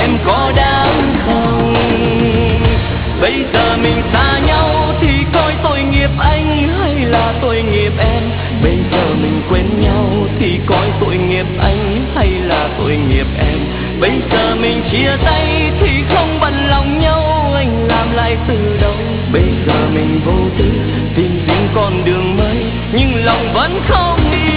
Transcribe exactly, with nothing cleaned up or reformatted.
em có đáng không? Bây giờ mình xa nhau thì coi tội nghiệp anh hay là tội nghiệp em? Bây giờ mình quên nhau thì coi tội nghiệp anh hay là tội nghiệp em? Bây giờ mình chia tay thì không bận lòng nhau, anh làm lại từ đầu. Bây giờ mình vô tư tìm riêng con đường mới, nhưng lòng vẫn không yên.